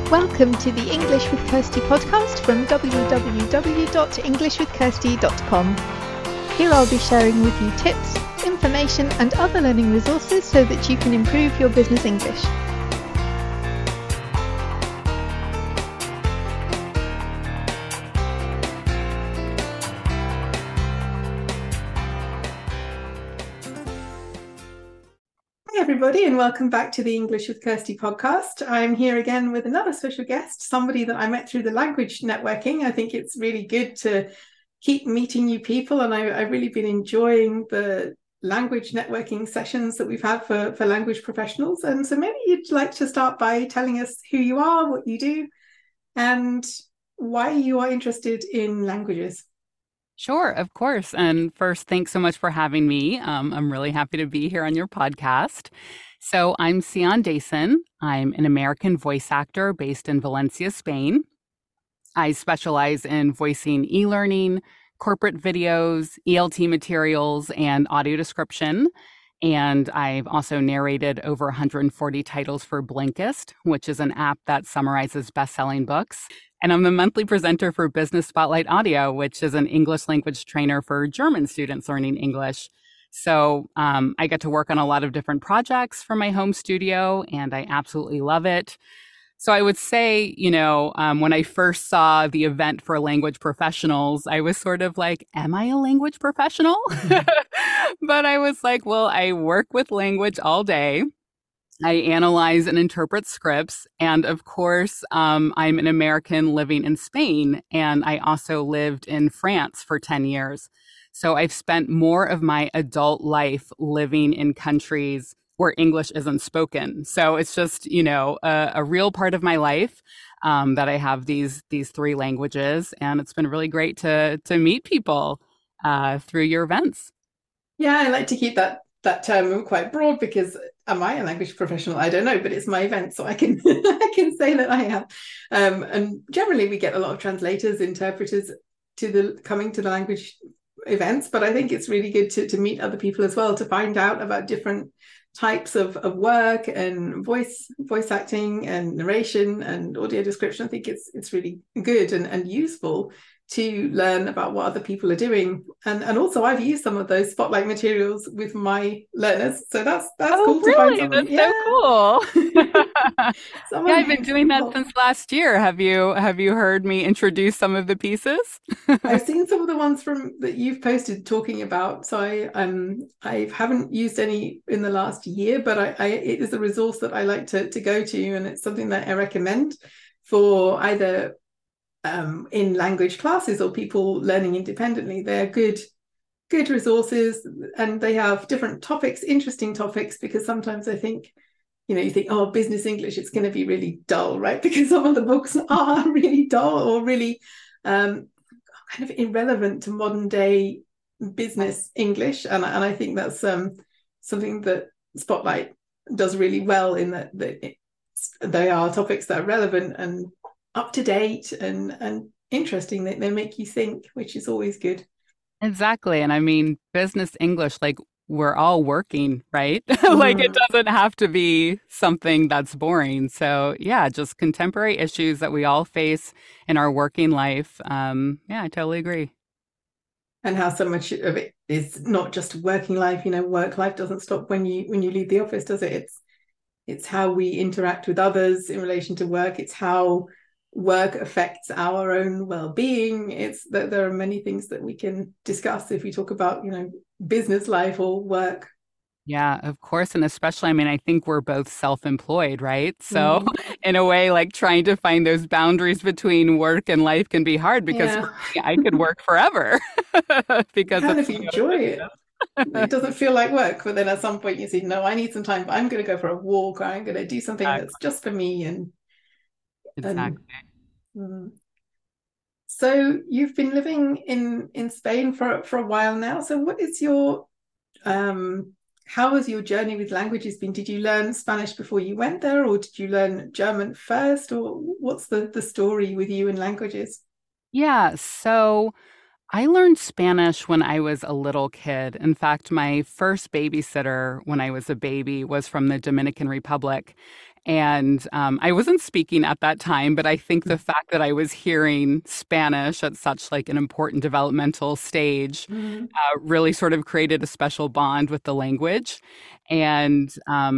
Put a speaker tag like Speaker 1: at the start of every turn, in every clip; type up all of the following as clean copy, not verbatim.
Speaker 1: Welcome to the English with Kirsty podcast from www.englishwithkirsty.com. Here I'll be sharing with you tips, information and other learning resources so that you can improve your business English. Hi everybody, and welcome back to the English with Kirsty podcast. I'm here again with another special guest, somebody that I met through the language networking. I think it's really good to keep meeting new people, and I've really been enjoying the language networking sessions that we've had for language professionals. And so maybe you'd like to start by telling us who you are, what you do, and why you are interested in languages.
Speaker 2: Sure, of course. And first, thanks so much for having me. I'm really happy to be here on your podcast. So I'm Sion Dason. I'm an American voice actor based in Valencia, Spain. I specialize in voicing e-learning, corporate videos, ELT materials, and audio description. And I've also narrated over 140 titles for Blinkist, which is an app that summarizes best-selling books. And I'm the monthly presenter for Business Spotlight Audio, which is an English language trainer for German students learning English. So I get to work on a lot of different projects from my home studio, and I absolutely love it. So I would say, when I first saw the event for language professionals, I was sort of like, am I a language professional? But I was like, well, I work with language all day. I analyze and interpret scripts. And of course, I'm an American living in Spain, and I also lived in France for 10 years. So I've spent more of my adult life living in countries where English isn't spoken. So it's just, a real part of my life that I have these three languages. And it's been really great to meet people through your events.
Speaker 1: Yeah, I like to keep that term quite broad because am I a language professional? I don't know, but it's my event, so I can I can say that I am. And generally, we get a lot of translators, interpreters coming to the language events. But I think it's really good to meet other people as well, to find out about different types of work and voice acting and narration and audio description. I think it's really good and useful to learn about what other people are doing. And also I've used some of those spotlight materials with my learners. So that's cool to find someone.
Speaker 2: That's so cool. I've been doing that since last year. Have you heard me introduce some of the pieces?
Speaker 1: I've seen some of the ones that you've posted talking about. So I haven't used any in the last year, but it is a resource that I like to go to, and it's something that I recommend for either in language classes or people learning independently. They're good resources, and they have different topics, interesting topics, because sometimes I think, you think, oh, business English, it's going to be really dull, right? Because some of the books are really dull or really kind of irrelevant to modern day business English. And I think that's something that Spotlight does really well, in that they are topics that are relevant and up to date and interesting. They make you think, which is always good.
Speaker 2: Exactly. And I mean, business English, like, we're all working, right? Like, it doesn't have to be something that's boring. So yeah, just contemporary issues that we all face in our working life. Yeah, I totally agree.
Speaker 1: And how so much of it is not just working life. Work life doesn't stop when you leave the office, does it? It's how we interact with others in relation to work. It's how work affects our own well-being. It's that there are many things that we can discuss if we talk about, business life or work.
Speaker 2: Yeah, of course. And especially, I mean, I think we're both self-employed, right? So in a way, like, trying to find those boundaries between work and life can be hard, because for me, I could work forever because
Speaker 1: kind of enjoy it. It doesn't feel like work, but then at some point you say, no, I need some time. I'm going to go for a walk, or I'm going to do something that's just for me.
Speaker 2: Exactly.
Speaker 1: So you've been living in Spain for a while now. So what is your how has your journey with languages been? Did you learn Spanish before you went there, or did you learn German first, or what's the story with you in languages?
Speaker 2: Yeah, so I learned Spanish when I was a little kid. In fact, my first babysitter when I was a baby was from the Dominican Republic. And I wasn't speaking at that time, but I think the fact that I was hearing Spanish at such like an important developmental stage
Speaker 1: Mm.
Speaker 2: really sort of created a special bond with the language. And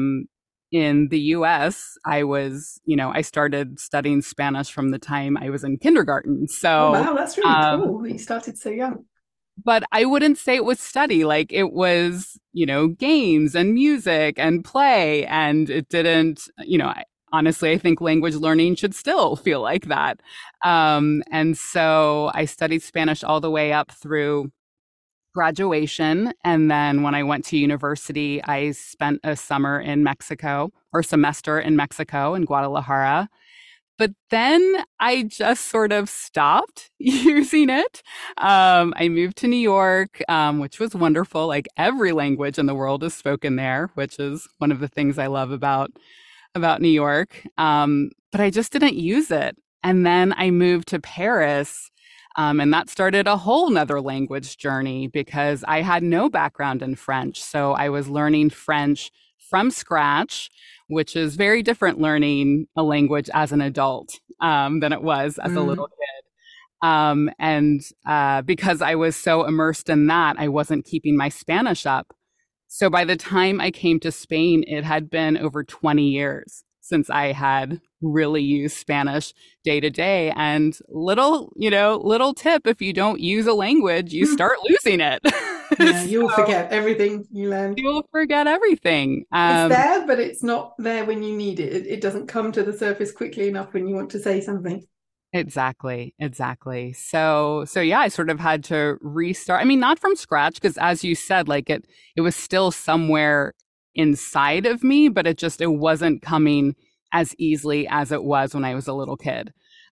Speaker 2: in the US, I started studying Spanish from the time I was in kindergarten.
Speaker 1: Oh,
Speaker 2: So,
Speaker 1: wow, that's really
Speaker 2: um,
Speaker 1: cool. You started so young.
Speaker 2: but I wouldn't say it was study. Like it was, games and music and play. And it didn't, honestly, I think language learning should still feel like that. And so I studied Spanish all the way up through graduation. And then when I went to university, I spent a summer in Mexico or semester in Mexico in Guadalajara. But then I just sort of stopped using it. I moved to New York, which was wonderful. Like every language in the world is spoken there, which is one of the things I love about New York. But I just didn't use it. And then I moved to Paris. And that started a whole nother language journey because I had no background in French. So I was learning French from scratch, which is very different learning a language as an adult than it was as a little
Speaker 1: Mm.
Speaker 2: kid. And because I was so immersed in that, I wasn't keeping my Spanish up. So by the time I came to Spain, it had been over 20 years since I had really used Spanish day to day. And little tip, if you don't use a language, you start losing it.
Speaker 1: Yeah, you'll
Speaker 2: So
Speaker 1: forget everything you learned.
Speaker 2: you'll forget everything.
Speaker 1: It's there, but it's not there when you need it. It doesn't come to the surface quickly enough when you want to say something.
Speaker 2: Exactly, exactly. So yeah, I sort of had to restart. I mean, not from scratch, because as you said, like it was still somewhere inside of me, but it wasn't coming as easily as it was when I was a little kid.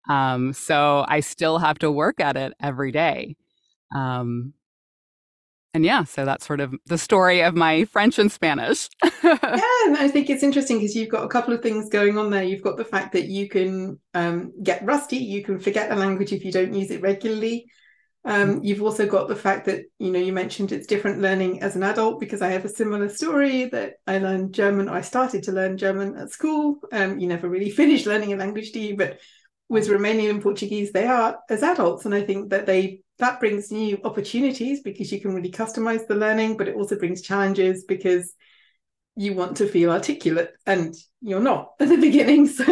Speaker 2: So I still have to work at it every day. Um, and yeah, so that's sort of the story of my French and Spanish.
Speaker 1: Yeah, and I think it's interesting because you've got a couple of things going on there. You've got the fact that you can get rusty, you can forget a language if you don't use it regularly. You've also got the fact that, you mentioned it's different learning as an adult because I have a similar story that I learned German, or I started to learn German at school. You never really finish learning a language, do you? But with Romanian and Portuguese, they are as adults. And I think that brings new opportunities because you can really customize the learning, but it also brings challenges because you want to feel articulate and you're not at the beginning. So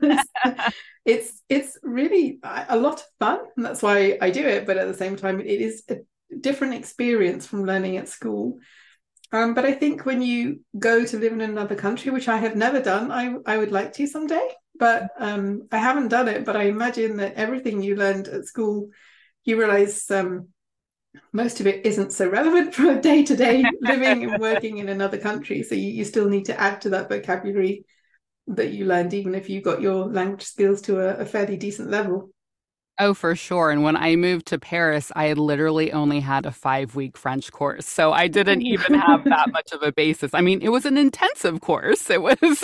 Speaker 1: it's really a lot of fun, and that's why I do it. But at the same time, it is a different experience from learning at school. But I think when you go to live in another country, which I have never done, I would like to someday, but I haven't done it. But I imagine that everything you learned at school, you realize most of it isn't so relevant for day-to-day living and working in another country. So you still need to add to that vocabulary that you learned, even if you got your language skills to a fairly decent level.
Speaker 2: Oh, for sure. And when I moved to Paris, I had literally only had a 5-week French course. So I didn't even have that much of a basis. I mean, it was an intensive course. It was,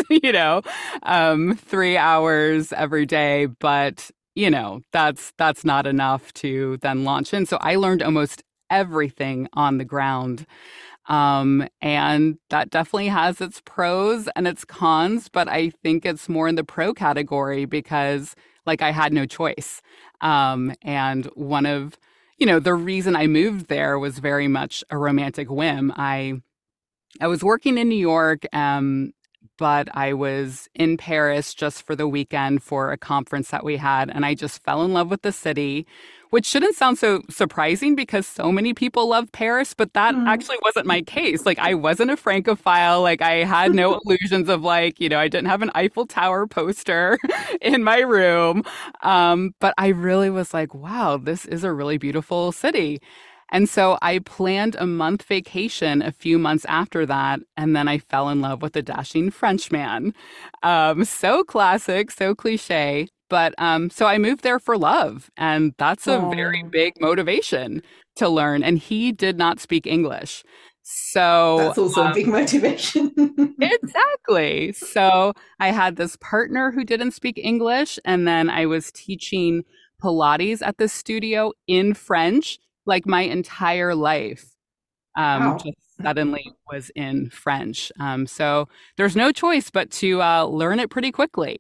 Speaker 2: 3 hours every day, but that's not enough to then launch in. So I learned almost everything on the ground. And that definitely has its pros and its cons, but I think it's more in the pro category because like I had no choice. And one of, the reason I moved there was very much a romantic whim. I was working in New York, but I was in Paris just for the weekend for a conference that we had, and I just fell in love with the city, which shouldn't sound so surprising because so many people love Paris, but that
Speaker 1: Mm.
Speaker 2: actually wasn't my case. Like, I wasn't a Francophile. Like, I had no illusions of like, I didn't have an Eiffel Tower poster in my room. But I really was like, wow, this is a really beautiful city. And so I planned a month vacation a few months after that, and then I fell in love with a dashing Frenchman. So classic, so cliche. But so I moved there for love, and that's a very
Speaker 1: Oh,
Speaker 2: big motivation to learn. And he did not speak English. So
Speaker 1: that's also a big motivation.
Speaker 2: exactly. So I had this partner who didn't speak English, and then I was teaching Pilates at the studio in French like my entire life.
Speaker 1: Wow.
Speaker 2: just suddenly was in French. So there's no choice but to learn it pretty quickly.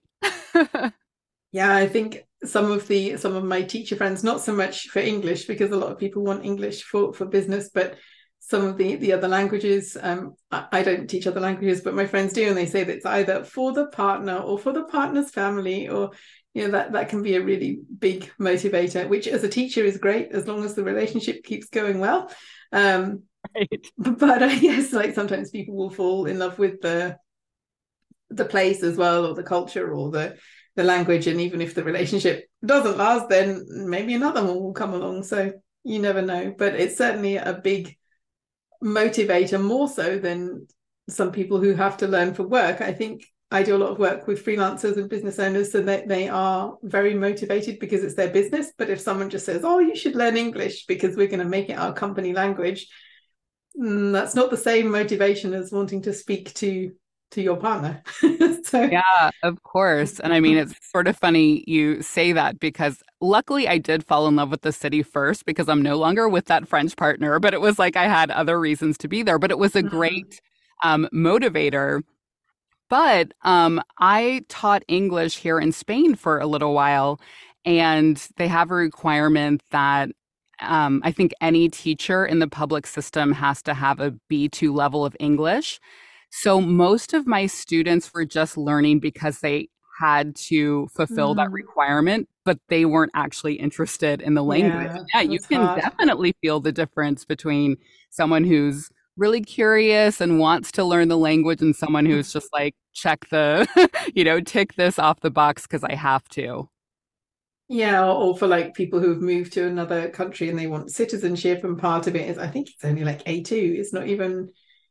Speaker 1: Yeah, I think some of my teacher friends, not so much for English because a lot of people want English for business, but some of the other languages. I don't teach other languages, but my friends do, and they say that it's either for the partner or for the partner's family, or that can be a really big motivator. Which as a teacher is great as long as the relationship keeps going well. Um,
Speaker 2: Right.
Speaker 1: but I guess like sometimes people will fall in love with the place as well, or the culture, or the language, and even if the relationship doesn't last, then maybe another one will come along. So you never know, but it's certainly a big motivator, more so than some people who have to learn for work. I think I do a lot of work with freelancers and business owners, so that they are very motivated because it's their business. But if someone just says, oh, you should learn English because we're going to make it our company language, that's not the same motivation as wanting to speak to your partner. So
Speaker 2: Yeah, of course. And I mean, it's sort of funny you say that because luckily I did fall in love with the city first because I'm no longer with that French partner, but it was like I had other reasons to be there, but it was a great motivator. But I taught English here in Spain for a little while, and they have a requirement that I think any teacher in the public system has to have a B2 level of English. So most of my students were just learning because they had to fulfill that
Speaker 1: mm,
Speaker 2: requirement, but they weren't actually interested in the language.
Speaker 1: yeah,
Speaker 2: Yeah, you
Speaker 1: that's
Speaker 2: can
Speaker 1: hard.
Speaker 2: definitely feel the difference between someone who's really curious and wants to learn the language and someone who's just like, check the, tick this off the box because I have to.
Speaker 1: Yeah, or for like people who've moved to another country and they want citizenship, and part of it is I think it's only like A2. It's not even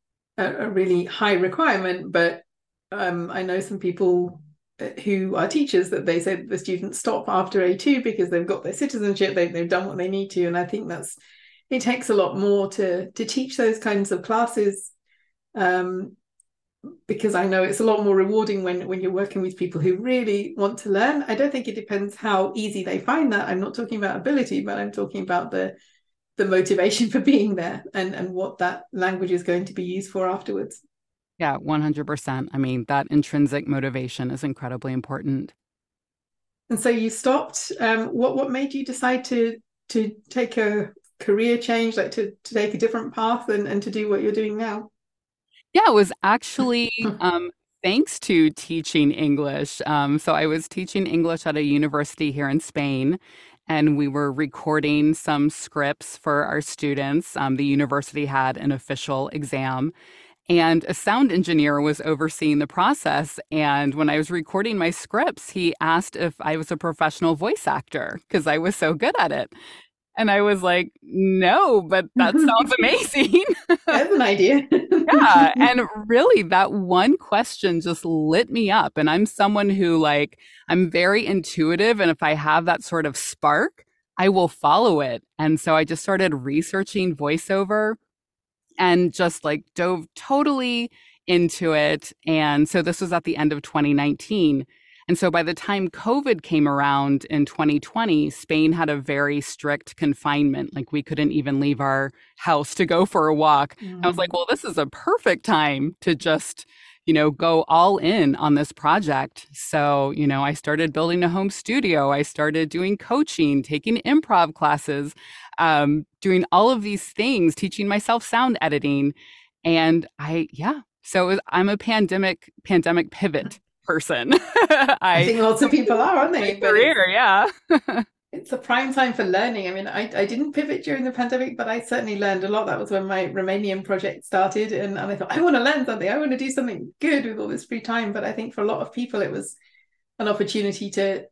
Speaker 1: a really high requirement, but I know some people who are teachers that they say that the students stop after A2 because they've got their citizenship, they've done what they need to, and I think that's it takes a lot more to teach those kinds of classes. Um, because I know it's a lot more rewarding when you're working with people who really want to learn. I don't think it depends how easy they find that. I'm not talking about ability, but I'm talking about the motivation for being there, and what that language is going to be used for afterwards.
Speaker 2: Yeah, 100%. I mean, that intrinsic motivation is incredibly important.
Speaker 1: And so you stopped. What made you decide to take a career change, like to take a different path and to do what you're doing now?
Speaker 2: Yeah, it was actually thanks to teaching English. So I was teaching English at a university here in Spain, and we were recording some scripts for our students. The university had an official exam, and a sound engineer was overseeing the process. And when I was recording my scripts, he asked if I was a professional voice actor because I was so good at it. And I was like, no, but that sounds amazing.
Speaker 1: There's an idea.
Speaker 2: Yeah, and really that one question just lit me up. And I'm someone who like I'm very intuitive and if I have that sort of spark, I will follow it. And so I just started researching voiceover and just like dove totally into it. And so this was at the end of 2019. And so by the time COVID came around in 2020, Spain had a very strict confinement. Like we couldn't even leave our house to go for a walk. I was like,
Speaker 1: Mm.
Speaker 2: well, this is a perfect time to just, go all in on this project. So, I started building a home studio. I started doing coaching, taking improv classes, doing all of these things, teaching myself sound editing. And yeah. So I'm a pandemic pivot person.
Speaker 1: I
Speaker 2: I
Speaker 1: think lots of people are, aren't
Speaker 2: my
Speaker 1: they? But
Speaker 2: career, yeah.
Speaker 1: it's a prime time for learning. I mean, I didn't pivot during the pandemic, but I certainly learned a lot. That was when my Romanian project started, and I thought, I want to learn something. I want to do something good with all this free time. But I think for a lot of people, it was an opportunity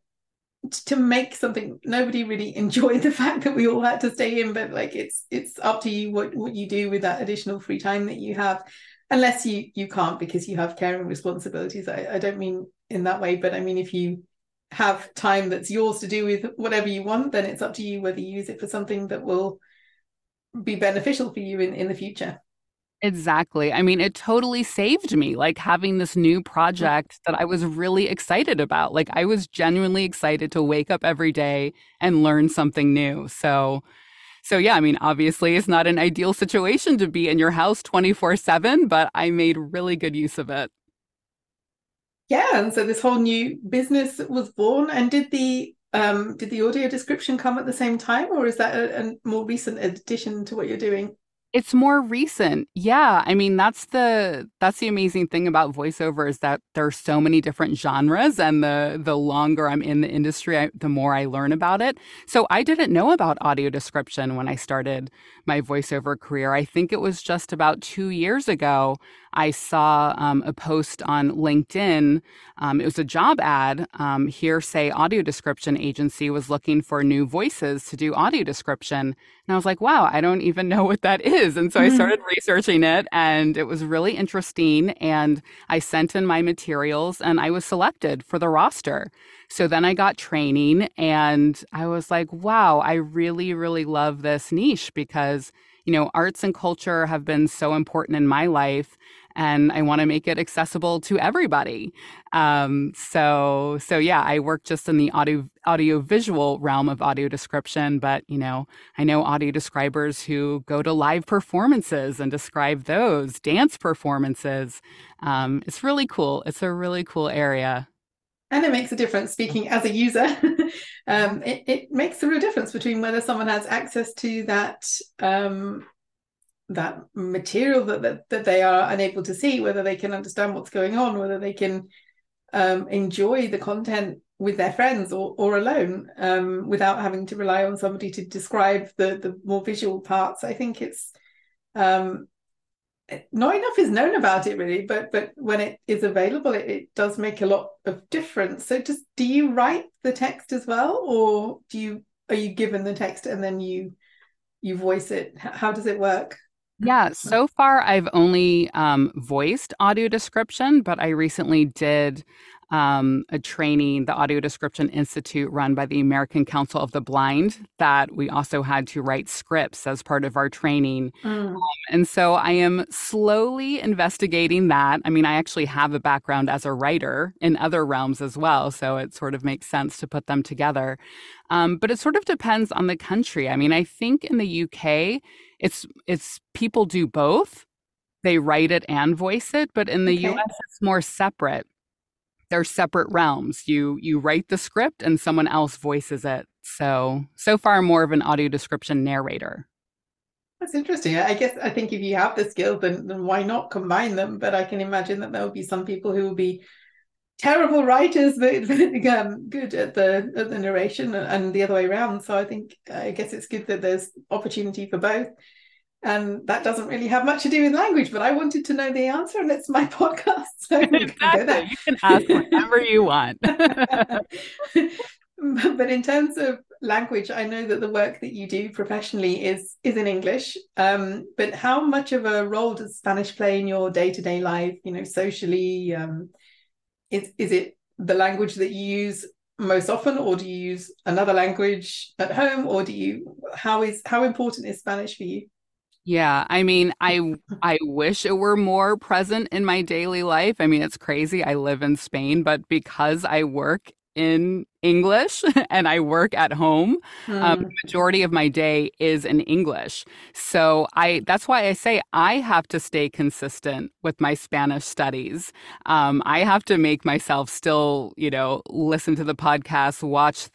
Speaker 1: to make something. Nobody really enjoyed the fact that we all had to stay in, but like it's up to you what you do with that additional free time that you have, unless you can't because you have caring responsibilities. I don't mean in that way, but I mean if you have time that's yours to do with whatever you want, then it's up to you whether you use it for something that will be beneficial for you in the future.
Speaker 2: Exactly. I mean, it totally saved me, like having this new project that I was really excited about. Like, I was genuinely excited to wake up every day and learn something new. So, So yeah, I mean, obviously it's not an ideal situation to be in your house 24/7, but I made really good use of it.
Speaker 1: Yeah, and so this whole new business was born. And did the audio description come at the same time, or is that a more recent addition to what you're doing?
Speaker 2: It's more recent. Yeah. I mean, that's the amazing thing about voiceover is that there's so many different genres and the longer I'm in the industry, the more I learn about it. So I didn't know about audio description when I started my voiceover career. I think it was just about 2 years ago. I saw a post on LinkedIn. It was a job ad. Hearsay Audio Description Agency was looking for new voices to do audio description. And I was like, wow, I don't even know what that is. And so I
Speaker 1: Mhm.
Speaker 2: started researching it and it was really interesting. And I sent in my materials and I was selected for the roster. So then I got training and I was like, wow, I really, really love this niche because, arts and culture have been so important in my life and I want to make it accessible to everybody. So yeah, I work just in the audio visual realm of audio description, but I know audio describers who go to live performances and describe those dance performances. It's really cool. It's a really cool area.
Speaker 1: And it makes a difference speaking as a user. It makes a real difference between whether someone has access to that material that they are unable to see, whether they can understand what's going on, whether they can enjoy the content with their friends or alone, without having to rely on somebody to describe the more visual parts. I think it's um, not enough is known about it really, but when it is available, it does make a lot of difference. So do you write the text as well, or are you given the text and then you voice it? How does it work?
Speaker 2: Yeah, so far I've only voiced audio description, but I recently did a training, the Audio Description Institute run by the American Council of the Blind, that we also had to write scripts as part of our training.
Speaker 1: Mm.
Speaker 2: And so I am slowly investigating that. I mean, I actually have a background as a writer in other realms as well, so it sort of makes sense to put them together. But it sort of depends on the country. I mean, I think in the UK, it's people do both. They write it and voice it, but in the
Speaker 1: Okay.
Speaker 2: US, it's more separate. They're separate realms. You write the script and someone else voices it. So far, I'm more of an audio description narrator.
Speaker 1: That's interesting. I think if you have the skills, then why not combine them? But I can imagine that there will be some people who will be terrible writers, but good at the narration and the other way around. So I guess it's good that there's opportunity for both. And that doesn't really have much to do with language, but I wanted to know the answer, and it's my podcast, so we're going to go
Speaker 2: Exactly.
Speaker 1: there.
Speaker 2: You can ask whatever you want.
Speaker 1: But in terms of language, I know that the work that you do professionally is in English. But how much of a role does Spanish play in your day-to-day life? Socially, is it the language that you use most often, or do you use another language at home, or how important is Spanish for you?
Speaker 2: Yeah, I mean, I wish it were more present in my daily life. I mean, it's crazy. I live in Spain, but because I work in English and I work at home, the
Speaker 1: Mm,
Speaker 2: majority of my day is in English. So I that's why I say I have to stay consistent with my Spanish studies. I have to make myself still, listen to the podcast, watch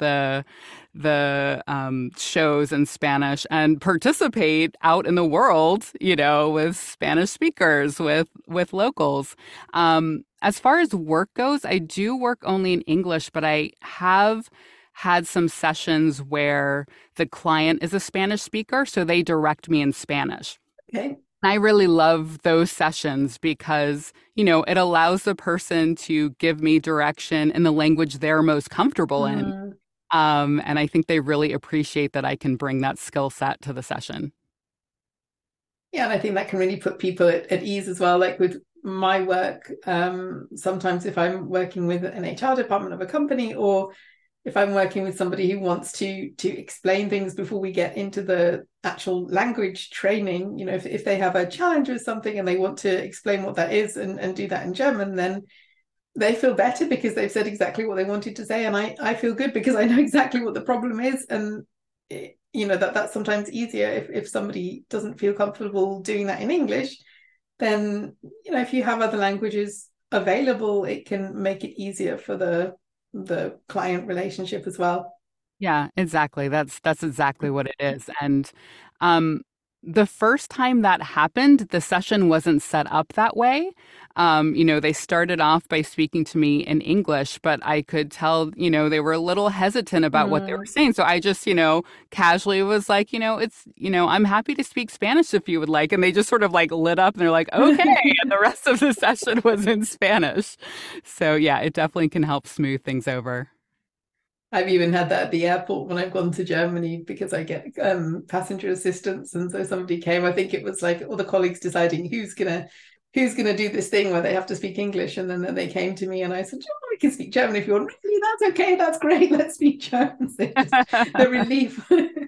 Speaker 2: the shows in Spanish and participate out in the world, with Spanish speakers, with locals. As far as work goes, I do work only in English, but I have had some sessions where the client is a Spanish speaker, so they direct me in Spanish.
Speaker 1: okay.
Speaker 2: I really love those sessions because, it allows the person to give me direction in the language they're most comfortable in.
Speaker 1: Mm.
Speaker 2: And I think they really appreciate that I can bring that skill set to the session.
Speaker 1: Yeah, and I think that can really put people at ease as well. Like with my work, sometimes if I'm working with an HR department of a company, or if I'm working with somebody who wants to explain things before we get into the actual language training, if they have a challenge with something and they want to explain what that is and do that in German, then they feel better because they've said exactly what they wanted to say. And I feel good because I know exactly what the problem is. And that's sometimes easier if somebody doesn't feel comfortable doing that in English, then if you have other languages available, it can make it easier for the client relationship as well.
Speaker 2: Yeah, exactly. That's exactly what it is. And um, the first time that happened, the session wasn't set up that way. They started off by speaking to me in English, but I could tell, they were a little hesitant about what they were
Speaker 1: Mm.
Speaker 2: saying. So I just, casually was like, I'm happy to speak Spanish if you would like. And they just sort of like lit up and they're like, okay. And the rest of the session was in Spanish. So yeah, it definitely can help smooth things over.
Speaker 1: I've even had that at the airport when I've gone to Germany because I get passenger assistance, and so somebody came. I think it was like all the colleagues deciding who's gonna do this thing where they have to speak English, and then they came to me and I said, "Oh, I can speak German if you want." Really, that's okay. That's great. Let's speak German. So just the relief.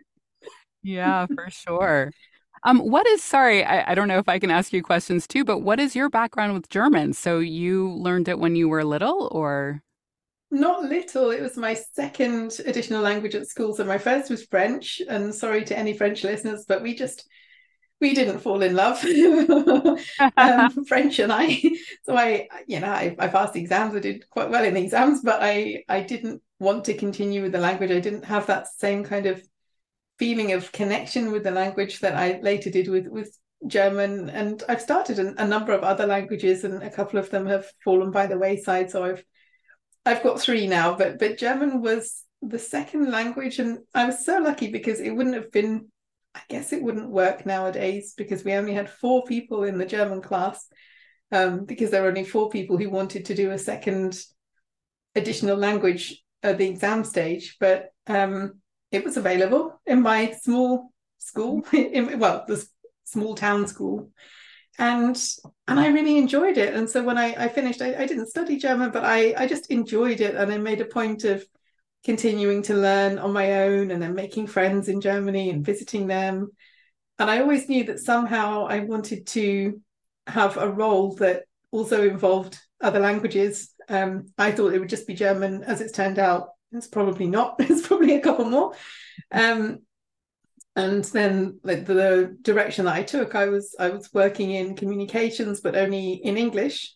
Speaker 2: Yeah, for sure. Sorry, I don't know if I can ask you questions too, but what is your background with German? So you learned it when you were little, or?
Speaker 1: Not little. It was my second additional language at school. So my first was French, and sorry to any French listeners, but we didn't fall in love, French and I. So I passed the exams. I did quite well in the exams, but I didn't want to continue with the language. I didn't have that same kind of feeling of connection with the language that I later did with German. And I've started a number of other languages, and a couple of them have fallen by the wayside. So I've got three now, but German was the second language, and I was so lucky because it wouldn't have been. I guess it wouldn't work nowadays because we only had four people in the German class, because there were only four people who wanted to do a second additional language at the exam stage. But it was available in my small school, the small town school, and I really enjoyed it. And so when I finished, I didn't study German, but I just enjoyed it, and I made a point of continuing to learn on my own and then making friends in Germany and visiting them. And I always knew that somehow I wanted to have a role that also involved other languages. I thought it would just be German. As it's turned out, it's probably not. It's probably a couple more. Um, and then like the direction that I took, I was working in communications, but only in English.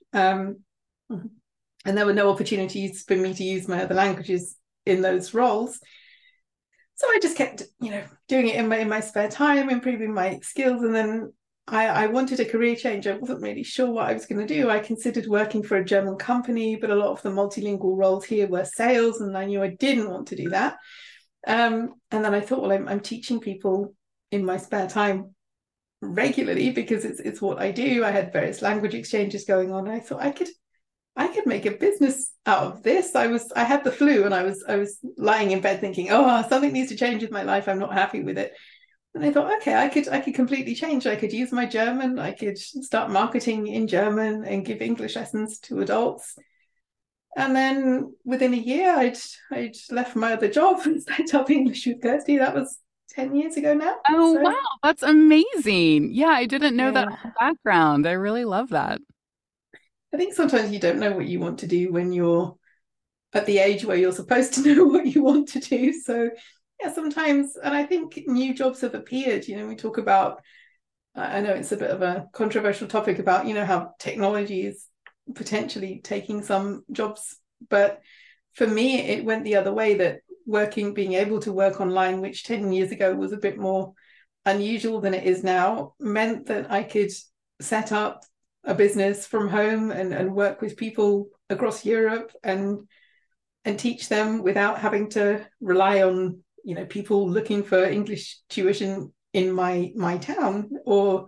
Speaker 1: And there were no opportunities for me to use my other languages in those roles. So I just kept, doing it in my spare time, improving my skills. And then I wanted a career change. I wasn't really sure what I was going to do. I considered working for a German company, but a lot of the multilingual roles here were sales, and I knew I didn't want to do that. And then I thought, well, I'm teaching people in my spare time regularly because it's what I do. I had various language exchanges going on. I thought I could make a business out of this. I had the flu, and I was lying in bed thinking, oh, something needs to change with my life. I'm not happy with it. And I thought, okay, I could completely change. I could use my German. I could start marketing in German and give English lessons to adults. And then within a year, I'd left my other job and set up English with Kirsty. That was 10 years ago now.
Speaker 2: Oh,
Speaker 1: So
Speaker 2: wow, that's amazing. Yeah, I didn't know that
Speaker 1: yeah,
Speaker 2: whole background. I really love that.
Speaker 1: I think sometimes you don't know what you want to do when you're at the age where you're supposed to know what you want to do. So yeah, sometimes, and I think new jobs have appeared. We talk about, I know it's a bit of a controversial topic about, how technology is potentially taking some jobs. But for me, it went the other way, that being able to work online, which 10 years ago was a bit more unusual than it is now, meant that I could set up a business from home and work with people across Europe and teach them without having to rely on people looking for English tuition in my town. Or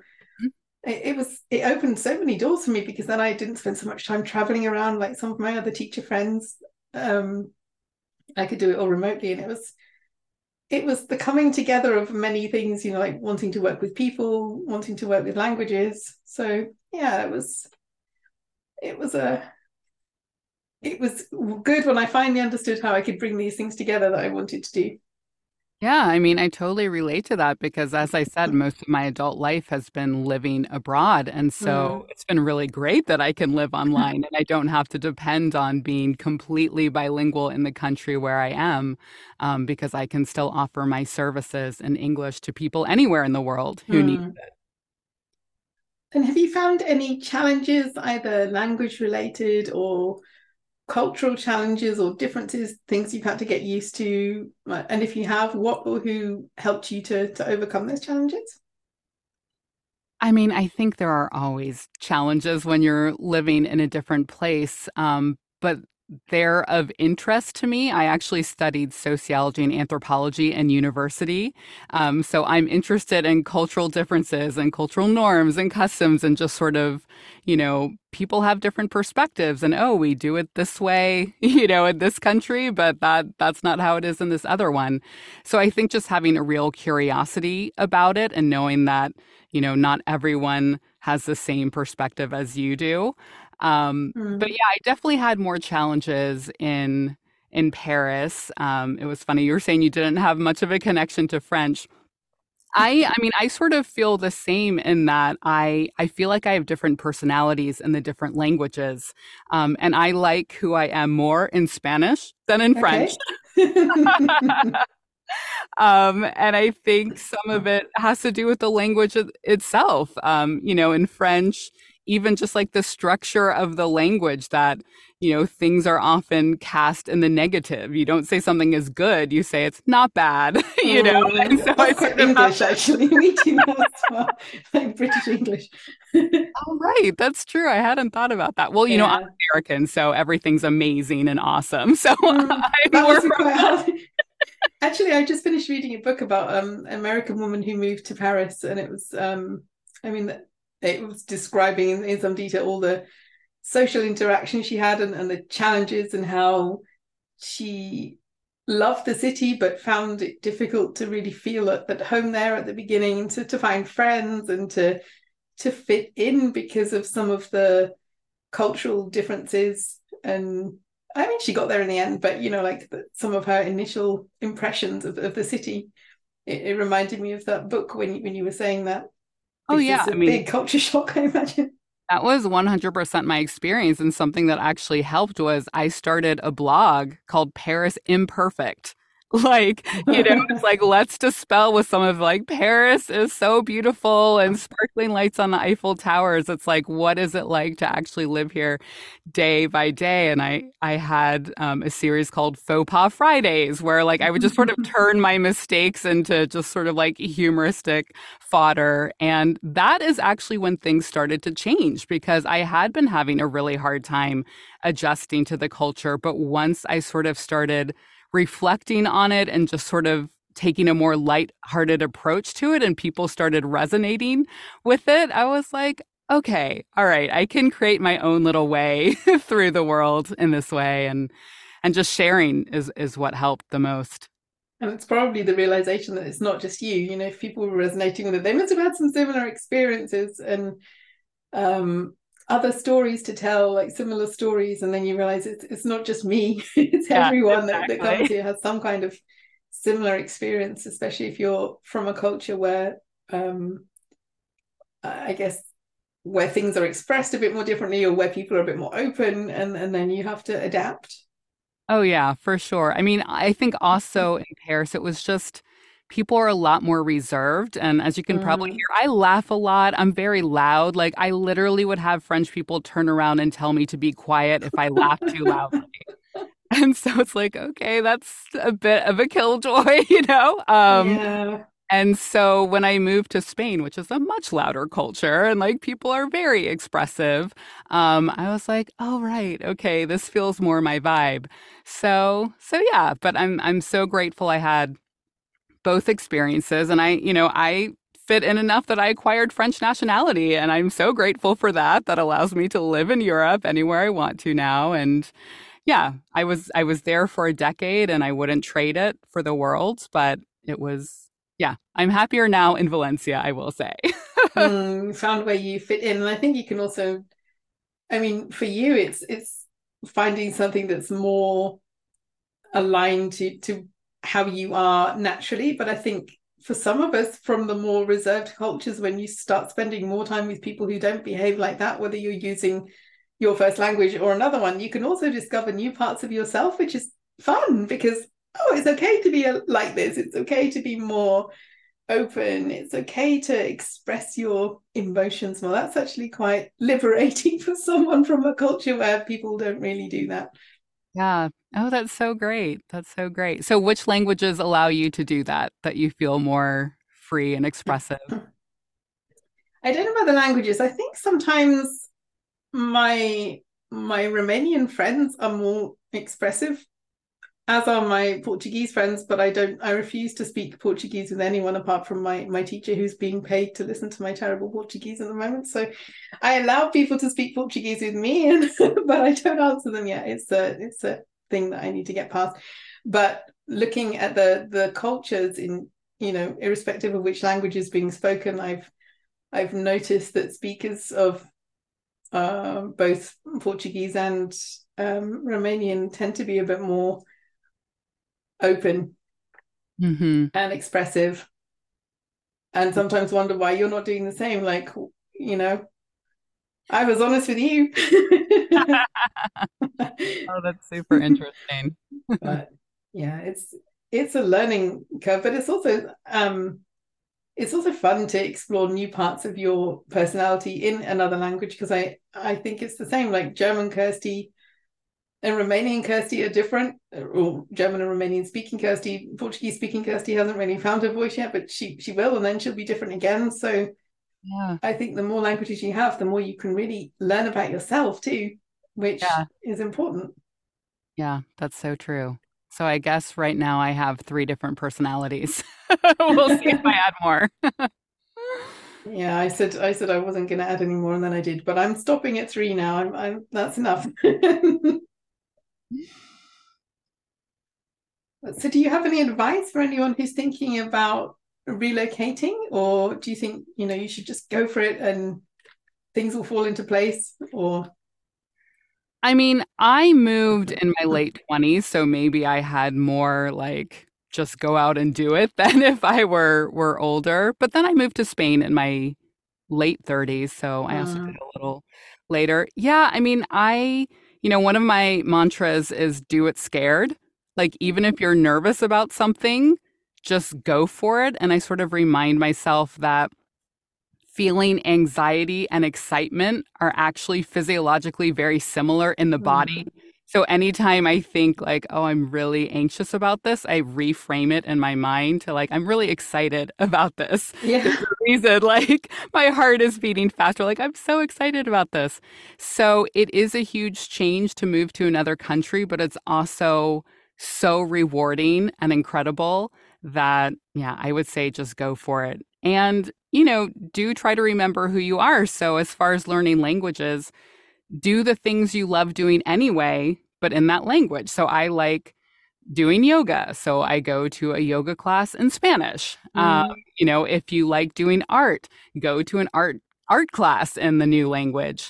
Speaker 1: it opened so many doors for me because then I didn't spend so much time traveling around like some of my other teacher friends. I could do it all remotely, and it was the coming together of many things, like wanting to work with people, wanting to work with languages. So yeah, it was a it was good when I finally understood how I could bring these things together that I wanted to do.
Speaker 2: Yeah, I mean, I totally relate to that because, as I said, most of my adult life has been living abroad. And so
Speaker 1: Mm,
Speaker 2: it's been really great that I can live online and I don't have to depend on being completely bilingual in the country where I am, because I can still offer my services in English to people anywhere in the world who need.
Speaker 1: mm. And have you found any challenges, either language related or cultural challenges or differences, things you've had to get used to? And if you have, what or who helped you to overcome those challenges?
Speaker 2: I mean, I think there are always challenges when you're living in a different place, but they're of interest to me. I actually studied sociology and anthropology in university. So I'm interested in cultural differences and cultural norms and customs and just sort of, people have different perspectives and, oh, we do it this way, in this country, but that's not how it is in this other one. So I think just having a real curiosity about it and knowing that not everyone has the same perspective as you do. But
Speaker 1: Mm.
Speaker 2: yeah, I definitely had more challenges in Paris. It was funny. You were saying you didn't have much of a connection to French. I mean, I sort of feel the same in that I feel like I have different personalities in the different languages. And I like who I am more in Spanish than in French.
Speaker 1: Okay.
Speaker 2: And I think some of it has to do with the language itself. In French, even just like the structure of the language that, things are often cast in the negative. You don't say something is good, you say it's not bad, And so I
Speaker 1: That's quite
Speaker 2: sort of have
Speaker 1: English, actually. We do that as well, like British English.
Speaker 2: oh, right. That's true. I hadn't thought about that. Well, I'm
Speaker 1: Yeah.
Speaker 2: American, so everything's amazing and awesome. So I'm
Speaker 1: That
Speaker 2: more
Speaker 1: must be quite hard. Actually, I just finished reading a book about an American woman who moved to Paris, and it was, I mean, it was describing in some detail all the social interaction she had and the challenges and how she loved the city but found it difficult to really feel at home there at the beginning, to find friends and to fit in because of some of the cultural differences. And I mean, she got there in the end, but like some of her initial impressions of the city, it reminded me of that book when you were saying that,
Speaker 2: oh
Speaker 1: because
Speaker 2: yeah.
Speaker 1: it's a
Speaker 2: I mean,
Speaker 1: big culture shock, I imagine.
Speaker 2: that was 100% my experience. And something that actually helped was I started a blog called Paris Imperfect. Like, it's like, let's dispel with some of like, Paris is so beautiful and sparkling lights on the Eiffel Towers. It's like, what is it like to actually live here day by day? And I had a series called Faux Pas Fridays, where like I would just sort of turn my mistakes into just sort of like humoristic fodder. And that is actually when things started to change because I had been having a really hard time adjusting to the culture. But once I sort of started reflecting on it and just sort of taking a more light-hearted approach to it and people started resonating with it, I was like, okay, all right, I can create my own little way through the world in this way and just sharing is what helped the most.
Speaker 1: And it's probably the realization that it's not just you. If people were resonating with it, they must have had some similar experiences and other stories to tell, like similar stories. And then you realize it's not just me, it's
Speaker 2: Yeah,
Speaker 1: everyone that comes
Speaker 2: exactly.
Speaker 1: here has some kind of similar experience, especially if you're from a culture where, I guess, where things are expressed a bit more differently or where people are a bit more open, and then you have to adapt.
Speaker 2: Oh yeah, for sure. I mean, I think also in Paris it was just people are a lot more reserved and as you can probably
Speaker 1: Mm.
Speaker 2: hear, I laugh a lot. I'm very loud. Like I literally would have French people turn around and tell me to be quiet if I laugh too loud. And so it's like, okay, that's a bit of a killjoy,
Speaker 1: Yeah.
Speaker 2: And so when I moved to Spain, which is a much louder culture and like people are very expressive, I was like, oh right, okay, this feels more my vibe. So yeah, but I'm so grateful I had both experiences and I fit in enough that I acquired French nationality and I'm so grateful for that. That allows me to live in Europe anywhere I want to now. And yeah, I was there for a decade and I wouldn't trade it for the world, but it was yeah, I'm happier now in Valencia, I will say.
Speaker 1: Found where you fit in. And I think you can also, I mean, for you, it's finding something that's more aligned to how you are naturally. But I think for some of us from the more reserved cultures, when you start spending more time with people who don't behave like that, whether you're using your first language or another one, you can also discover new parts of yourself, which is fun because, oh, it's okay to be like this. It's okay to be more open. It's okay to express your emotions more. That's actually quite liberating for someone from a culture where people don't really do that.
Speaker 2: Yeah. Oh, that's so great. That's so great. So which languages allow you to do that, that you feel more free and expressive?
Speaker 1: I don't know about the languages. I think sometimes my Romanian friends are more expressive, as are my Portuguese friends, but I refuse to speak Portuguese with anyone apart from my teacher, who's being paid to listen to my terrible Portuguese at the moment. So I allow people to speak Portuguese with me, but I don't answer them yet. It's a thing that I need to get past. But looking at the cultures in, irrespective of which language is being spoken, I've noticed that speakers of both Portuguese and Romanian tend to be a bit more open
Speaker 2: Mm-hmm.
Speaker 1: and expressive, and sometimes wonder why you're not doing the same. Like, I was honest with you.
Speaker 2: Oh, that's super interesting.
Speaker 1: But yeah, it's a learning curve, but it's also fun to explore new parts of your personality in another language, because I think it's the same. Like German Kirsty and Romanian Kirsty are different, or German and Romanian speaking Kirsty. Portuguese speaking Kirsty hasn't really found her voice yet, but she will, and then she'll be different again. So
Speaker 2: Yeah.
Speaker 1: I think the more languages you have, the more you can really learn about yourself too, which
Speaker 2: Yeah.
Speaker 1: is important.
Speaker 2: Yeah, that's so true. So I guess right now I have 3 different personalities. We'll see if I add more.
Speaker 1: Yeah, I said I wasn't going to add any more, and then I did, but I'm stopping at 3 now. I'm that's enough. So do you have any advice for anyone who's thinking about relocating, or do you think, you should just go for it and things will fall into place? Or
Speaker 2: I mean, I moved in my late 20s, so maybe I had more like just go out and do it than if I were older. But then I moved to Spain in my late 30s, so I also did a little later. Yeah, I mean, one of my mantras is do it scared. Like even if you're nervous about something, just go for it. And I sort of remind myself that feeling anxiety and excitement are actually physiologically very similar in the body. So anytime I think like, oh, I'm really anxious about this, I reframe it in my mind to like, I'm really excited about this.
Speaker 1: Yeah.
Speaker 2: There's a reason, like my heart is beating faster. Like I'm so excited about this. So it is a huge change to move to another country, but it's also so rewarding and incredible that, yeah, I would say just go for it. And, do try to remember who you are. So as far as learning languages, do the things you love doing anyway, but in that language. So I like doing yoga. So I go to a yoga class in Spanish. If you like doing art, go to an art class in the new language.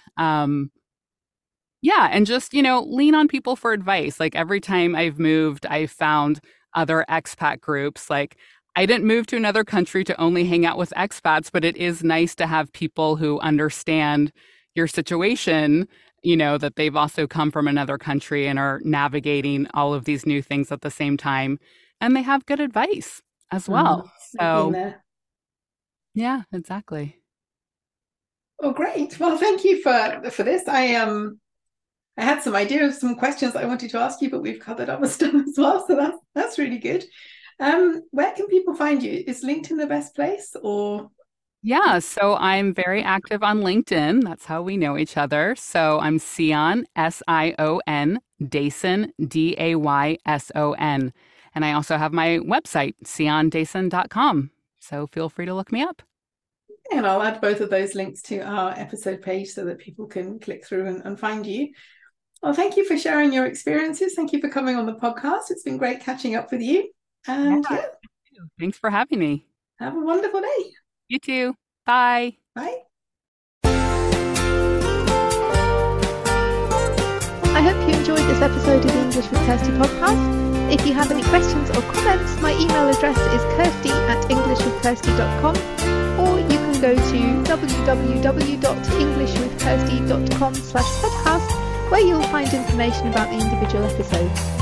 Speaker 2: Yeah, and just, lean on people for advice. Like every time I've moved, I've found other expat groups. Like I didn't move to another country to only hang out with expats, but it is nice to have people who understand your situation, that they've also come from another country and are navigating all of these new things at the same time. And they have good advice as well. So, yeah, exactly.
Speaker 1: Oh, great. Well, thank you for this. I had some ideas, some questions I wanted to ask you, but we've covered other stuff as well. So that's really good. Where can people find you? Is LinkedIn the best place, or?
Speaker 2: Yeah, so I'm very active on LinkedIn. That's how we know each other. So I'm Sion, Sion, Dayson, Dayson. And I also have my website, siondayson.com. So feel free to look me up.
Speaker 1: And I'll add both of those links to our episode page so that people can click through and find you. Well, thank you for sharing your experiences. Thank you for coming on the podcast. It's been great catching up with you. And yeah.
Speaker 2: Thanks for having me.
Speaker 1: Have a wonderful day.
Speaker 2: You too. Bye.
Speaker 1: Bye.
Speaker 3: I hope you enjoyed this episode of the English with Kirsty podcast. If you have any questions or comments, my email address is kirsty@englishwithkirsty.com, or you can go to www.englishwithkirsty.com/podcast, where you'll find information about the individual episodes.